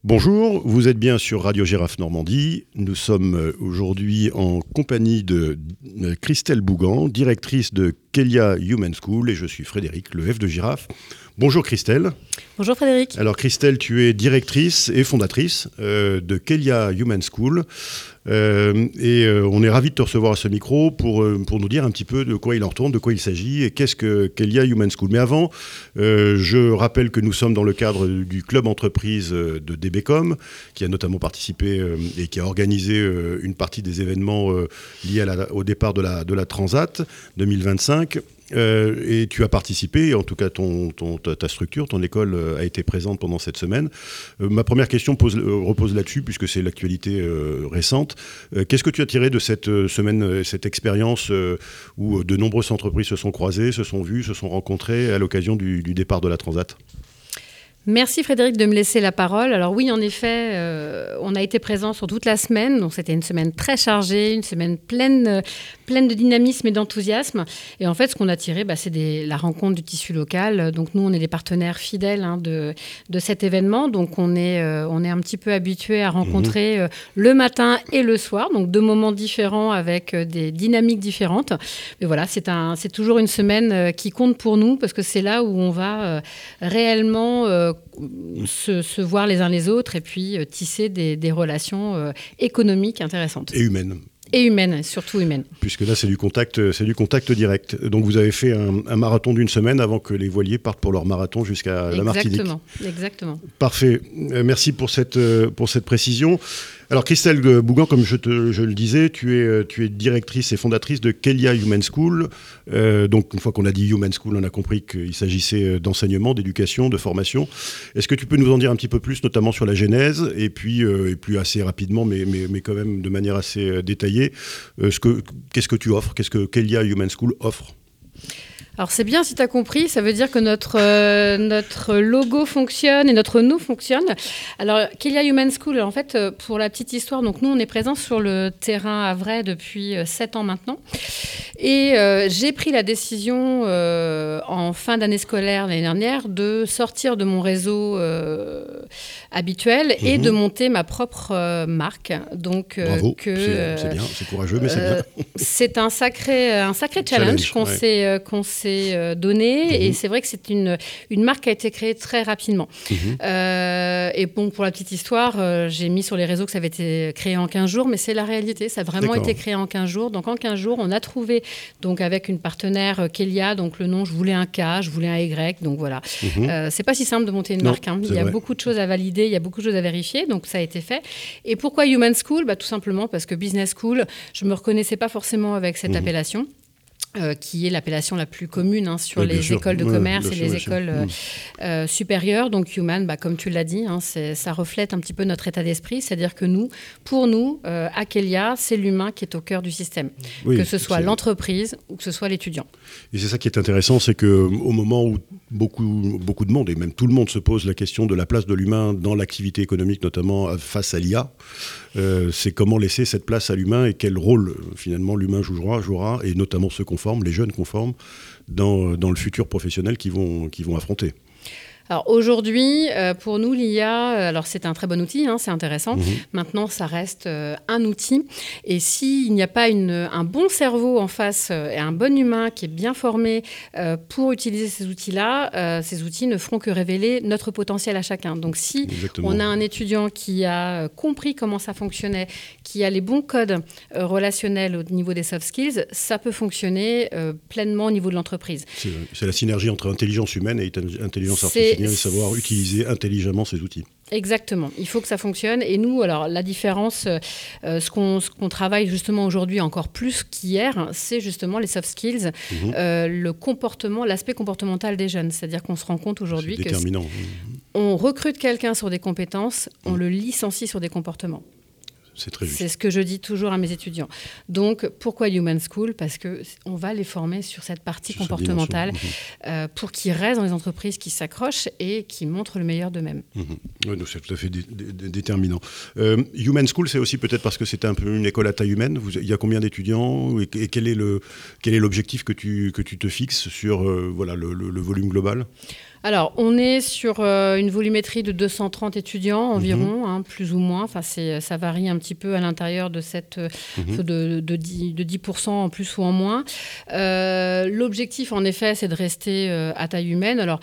Bonjour, vous êtes bien sur Radio Girafe Normandie. Nous sommes aujourd'hui en compagnie de Christelle Bougan, directrice de Kelia Human School, et je suis Frédéric, le F de Girafe. Bonjour Christelle. Bonjour Frédéric. Alors Christelle, tu es directrice et fondatrice de Kelia Human School. On est ravis de te recevoir à ce micro pour nous dire un petit peu de quoi il en retourne, de quoi il s'agit et qu'est-ce que Kelia Human School. Mais avant, je rappelle que nous sommes dans le cadre du club entreprise de DBCOM, qui a notamment participé et qui a organisé une partie des événements liés au départ de la Transat 2025. Et tu as participé, en tout cas ta structure, ton école a été présente pendant cette semaine. Ma première question repose là-dessus, puisque c'est l'actualité récente. Qu'est-ce que tu as tiré de cette semaine, cette expérience où de nombreuses entreprises se sont croisées, se sont vues, se sont rencontrées à l'occasion du départ de la Transat ? Merci Frédéric de me laisser la parole. Alors oui, en effet, on a été présents sur toute la semaine. Donc c'était une semaine très chargée, une semaine pleine de dynamisme et d'enthousiasme. Et en fait, ce qu'on a tiré, c'est la rencontre du tissu local. Donc nous, on est des partenaires fidèles de cet événement. Donc on est un petit peu habitués à rencontrer le matin et le soir. Donc deux moments différents avec des dynamiques différentes. Mais voilà, c'est toujours une semaine qui compte pour nous parce que c'est là où on va réellement se voir les uns les autres et puis tisser des relations économiques intéressantes. Et humaines. Et humaines, surtout humaines. Puisque là, c'est du contact direct. Donc, vous avez fait un marathon d'une semaine avant que les voiliers partent pour leur marathon jusqu'à la Martinique. Exactement. Parfait. Merci pour cette précision. Alors, Christelle Bougan, comme je le disais, tu es directrice et fondatrice de Kelia Human School. Donc, une fois qu'on a dit Human School, on a compris qu'il s'agissait d'enseignement, d'éducation, de formation. Est-ce que tu peux nous en dire un petit peu plus, notamment sur la genèse, et puis assez rapidement, mais quand même de manière assez détaillée, qu'est-ce que tu offres ? Qu'est-ce que Kelia Human School offre ? Alors c'est bien si tu as compris, ça veut dire que notre logo fonctionne et notre nous fonctionne. Alors Kelia Human School, en fait, pour la petite histoire, donc nous on est présents sur le terrain à Havrais depuis 7 ans maintenant. Et j'ai pris la décision en fin d'année scolaire l'année dernière de sortir de mon réseau habituel et de monter ma propre marque. Donc, bravo, c'est bien, c'est courageux, mais c'est bien. C'est un sacré challenge qu'on s'est donné et c'est vrai que c'est une marque qui a été créée très rapidement. Et bon, pour la petite histoire, j'ai mis sur les réseaux que ça avait été créé en 15 jours, mais c'est la réalité, ça a vraiment été créé en 15 jours. Donc en 15 jours, on a trouvé, donc avec une partenaire Kelia, donc le nom, je voulais un K, je voulais un Y, donc voilà. C'est pas si simple de monter une marque, il y a beaucoup de choses à valider, il y a beaucoup de choses à vérifier, donc ça a été fait. Et pourquoi Human School ? Tout simplement parce que Business School, je me reconnaissais pas forcément avec cette appellation. Qui est l'appellation la plus commune sur les écoles de commerce et les écoles supérieures. Donc Human, comme tu l'as dit, ça reflète un petit peu notre état d'esprit. C'est-à-dire que pour nous, à Kelia, c'est l'humain qui est au cœur du système. Que ce soit l'entreprise ou que ce soit l'étudiant. Et c'est ça qui est intéressant, c'est qu'au moment où beaucoup de monde, et même tout le monde se pose la question de la place de l'humain dans l'activité économique, notamment face à l'IA, c'est comment laisser cette place à l'humain et quel rôle finalement l'humain jouera, et notamment ceux qu'on forme, les jeunes qu'on forme, dans le futur professionnel qu'ils vont affronter. Alors aujourd'hui, pour nous, l'IA, alors c'est un très bon outil, c'est intéressant. Maintenant, ça reste un outil. Et s'il n'y a pas un bon cerveau en face et un bon humain qui est bien formé pour utiliser ces outils-là, ces outils ne feront que révéler notre potentiel à chacun. Donc si on a un étudiant qui a compris comment ça fonctionnait, qui a les bons codes relationnels au niveau des soft skills, ça peut fonctionner pleinement au niveau de l'entreprise. C'est la synergie entre intelligence humaine et intelligence artificielle. Et savoir utiliser intelligemment ces outils. Exactement, il faut que ça fonctionne. Et nous, alors la différence, ce qu'on travaille justement aujourd'hui encore plus qu'hier, c'est justement les soft skills, le comportement, l'aspect comportemental des jeunes. C'est-à-dire qu'on se rend compte aujourd'hui que on recrute quelqu'un sur des compétences, on le licencie sur des comportements. C'est très juste. C'est ce que je dis toujours à mes étudiants. Donc, pourquoi Human School ? Parce qu'on va les former sur cette partie comportementale pour qu'ils restent dans les entreprises qui s'accrochent et qui montrent le meilleur d'eux-mêmes. Oui, donc c'est tout à fait déterminant. Human School, c'est aussi peut-être parce que c'est un peu une école à taille humaine. Il y a combien d'étudiants et quel est l'objectif que tu te fixes sur le volume global ? Alors, on est sur une volumétrie de 230 étudiants environ, plus ou moins. Enfin, ça varie un petit peu à l'intérieur de cette de 10% en plus ou en moins. L'objectif, en effet, c'est de rester à taille humaine. Alors,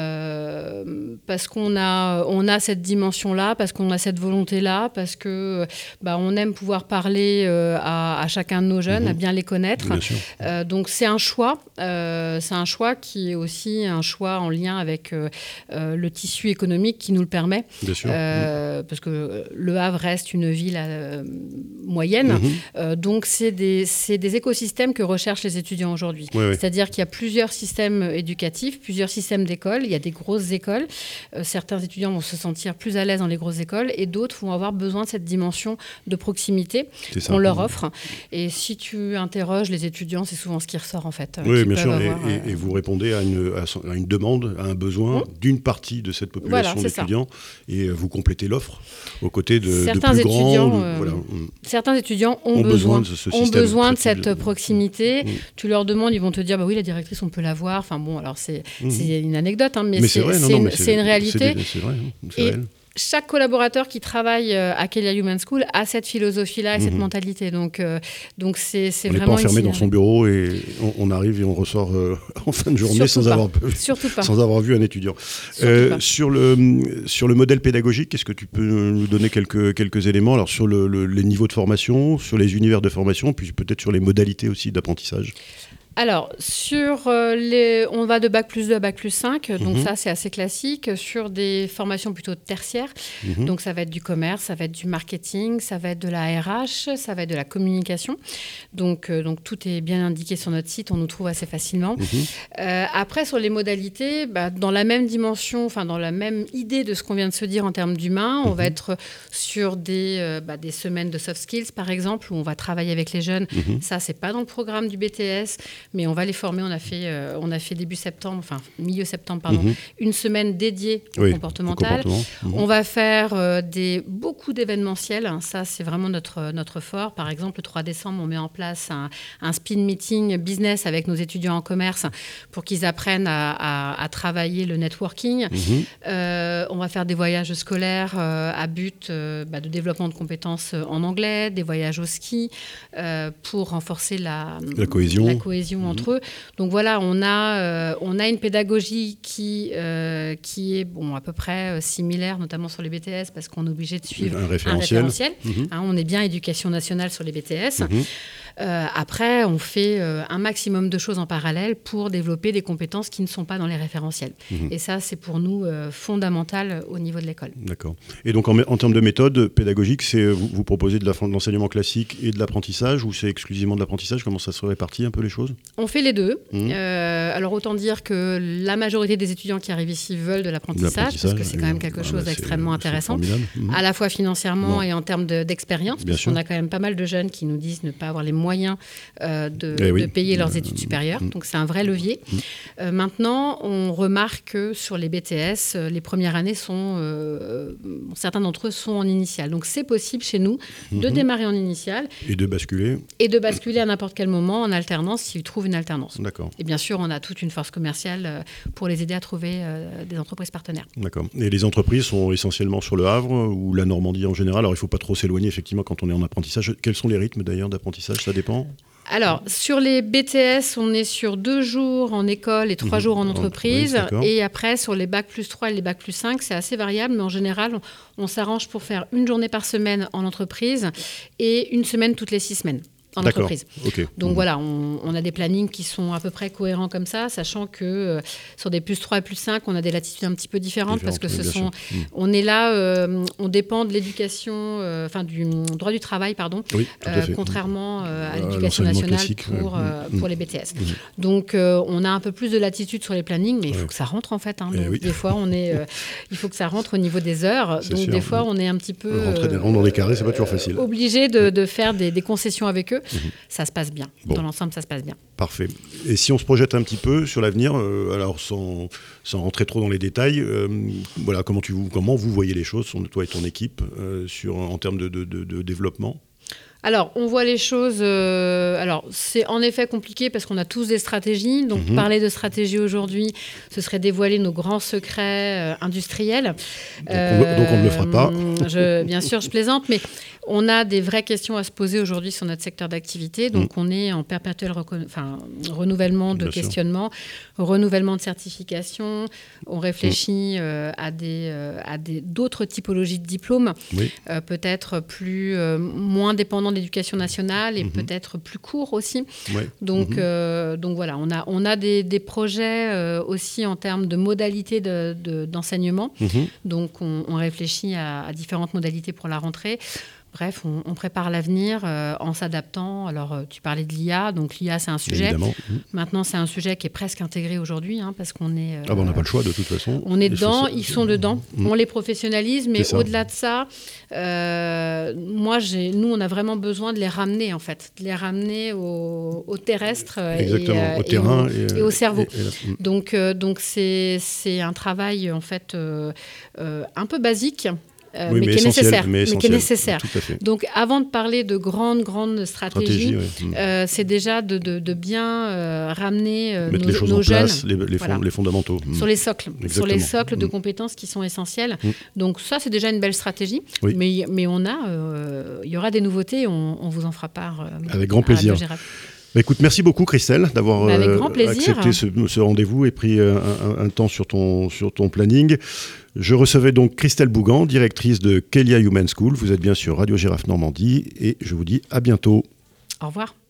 parce qu'on a cette dimension-là, parce qu'on a cette volonté-là, parce que on aime pouvoir parler à chacun de nos jeunes, à bien les connaître. Donc, c'est un choix. C'est un choix qui est aussi un choix en lien avec le tissu économique qui nous le permet. Parce que Le Havre reste une ville moyenne. Donc, c'est des écosystèmes que recherchent les étudiants aujourd'hui. C'est-à-dire qu'il y a plusieurs systèmes éducatifs, plusieurs systèmes d'écoles. Il y a des grosses écoles. Certains étudiants vont se sentir plus à l'aise dans les grosses écoles et d'autres vont avoir besoin de cette dimension de proximité qu'on leur offre. Et si tu interroges les étudiants, c'est souvent ce qui ressort en fait. Oui, bien sûr. Et vous répondez à une demande, à un besoin d'une partie de cette population d'étudiants et vous complétez l'offre aux côtés de plus grands. Certains étudiants ont besoin de cette proximité. Tu leur demandes, ils vont te dire oui, la directrice, on peut la voir. Enfin bon, alors c'est une anecdote, mais c'est une réalité. C'est vrai, c'est réel. Chaque collaborateur qui travaille à Kelia Human School a cette philosophie-là et cette mentalité. Donc c'est on vraiment... On n'est pas enfermé dans son bureau et on arrive et on ressort en fin de journée sans avoir vu un étudiant. Sur le modèle pédagogique, est-ce que tu peux nous donner quelques éléments alors, sur les niveaux de formation, sur les univers de formation, puis peut-être sur les modalités aussi d'apprentissage? Alors, on va de Bac+2 à Bac+5, donc ça c'est assez classique, sur des formations plutôt tertiaires, donc ça va être du commerce, ça va être du marketing, ça va être de la RH, ça va être de la communication, donc tout est bien indiqué sur notre site, on nous trouve assez facilement. Après, sur les modalités, dans la même dimension, enfin dans la même idée de ce qu'on vient de se dire en termes d'humain, on va être sur des semaines de soft skills par exemple, où on va travailler avec les jeunes, ça c'est pas dans le programme du BTS, mais on va les former. On a fait milieu septembre, une semaine dédiée au comportemental. On va faire beaucoup d'événementiels. Ça, c'est vraiment notre fort. Par exemple, le 3 décembre, on met en place un speed meeting business avec nos étudiants en commerce pour qu'ils apprennent à travailler le networking. On va faire des voyages scolaires à but de développement de compétences en anglais, des voyages au ski pour renforcer la cohésion entre eux. Donc voilà, on a une pédagogie qui est à peu près similaire, notamment sur les BTS, parce qu'on est obligé de suivre un référentiel. On est bien éducation nationale sur les BTS. Après, on fait un maximum de choses en parallèle pour développer des compétences qui ne sont pas dans les référentiels. Et ça, c'est pour nous fondamental au niveau de l'école. D'accord. Et donc, en termes de méthode pédagogique, vous proposez de l'enseignement classique et de l'apprentissage, ou c'est exclusivement de l'apprentissage? Comment ça se répartit un peu les choses? On fait les deux. Alors, autant dire que la majorité des étudiants qui arrivent ici veulent de l'apprentissage, parce que c'est quand même quelque chose d'extrêmement intéressant, à la fois financièrement et en termes d'expérience, parce qu'on a quand même pas mal de jeunes qui nous disent ne pas avoir les moyens de payer leurs études supérieures. Donc, c'est un vrai levier. Maintenant, on remarque que sur les BTS, les premières années certains d'entre eux sont en initiale. Donc, c'est possible chez nous de démarrer en initiale. Et de basculer. Et de basculer à n'importe quel moment en alternance s'ils trouvent une alternance. D'accord. Et bien sûr, on a toute une force commerciale pour les aider à trouver des entreprises partenaires. D'accord. Et les entreprises sont essentiellement sur le Havre ou la Normandie en général? Alors, il ne faut pas trop s'éloigner, effectivement, quand on est en apprentissage. Quels sont les rythmes, d'ailleurs, d'apprentissage? Ça dépend? Alors, sur les BTS, on est sur 2 jours en école et 3 jours en entreprise. Et après, sur les Bac+3 et les Bac+5, c'est assez variable, mais en général, on s'arrange pour faire une journée par semaine en entreprise et une semaine toutes les 6 semaines. En entreprise. Donc voilà, on a des plannings qui sont à peu près cohérents comme ça, sachant que sur des +3 et +5, on a des latitudes un petit peu différentes parce que on est là, on dépend de l'éducation, du droit du travail, contrairement à l'éducation nationale pour les BTS. Donc on a un peu plus de latitude sur les plannings, mais il faut que ça rentre en fait. Des fois, il faut que ça rentre au niveau des heures. Donc des fois, on est un petit peu rentrer des ronds dans les carrés, c'est pas toujours facile. Obligé de faire des concessions avec eux. Ça se passe bien. Dans l'ensemble, ça se passe bien. Parfait. Et si on se projette un petit peu sur l'avenir, alors sans rentrer trop dans les détails, comment vous voyez les choses, toi et ton équipe, en termes de développement? Alors, on voit les choses... alors, c'est en effet compliqué parce qu'on a tous des stratégies. Donc, parler de stratégie aujourd'hui, ce serait dévoiler nos grands secrets industriels. Donc, on ne le fera pas. Bien sûr, je plaisante, mais on a des vraies questions à se poser aujourd'hui sur notre secteur d'activité. Donc, on est en perpétuel renouvellement de questionnement, renouvellement de certification. On réfléchit à d'autres typologies de diplômes, peut-être moins dépendants de l'éducation nationale et peut-être plus courts aussi. Donc voilà, on a des projets aussi en termes de modalités d'enseignement. Donc on réfléchit à différentes modalités pour la rentrée. Bref, on prépare l'avenir en s'adaptant. Alors, tu parlais de l'IA, donc l'IA, c'est un sujet. Évidemment. Maintenant, c'est un sujet qui est presque intégré aujourd'hui, parce qu'on est... on n'a pas le choix, de toute façon. On est dedans, ils sont dedans. On les professionnalise, mais au-delà de ça, nous, on a vraiment besoin de les ramener, en fait. De les ramener au terrestre au terrain et au cerveau. Donc, c'est un travail, en fait, un peu basique, mais qui est nécessaire. Tout à fait. Donc, avant de parler de grandes stratégies, c'est déjà de bien ramener mettre les choses nos en jeunes, place, les fondamentaux. Sur les socles, de compétences qui sont essentielles. Donc, ça, c'est déjà une belle stratégie. Mais il y aura des nouveautés, on vous en fera part. Avec grand plaisir. Écoute, merci beaucoup Christelle d'avoir accepté ce rendez-vous et pris un temps sur ton planning. Je recevais donc Christelle Bougan, directrice de Kelia Human School. Vous êtes bien sur Radio Girafe Normandie et je vous dis à bientôt. Au revoir.